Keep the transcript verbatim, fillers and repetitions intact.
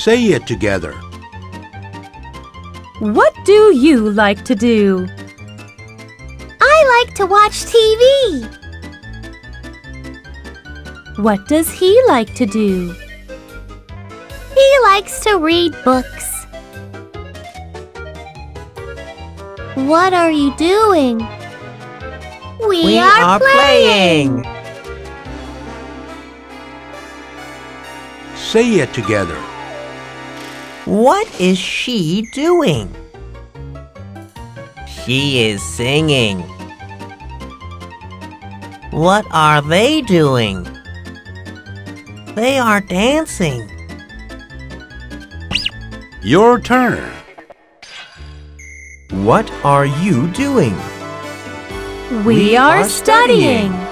Say it together. What do you like to do? I like to watch T V. What does he like to do? He likes to read books. What are you doing? We, We are, are playing. playing. Say it together. What is she doing? She is singing. What are they doing? They are dancing. Your turn. What are you doing? We, We are are studying. studying.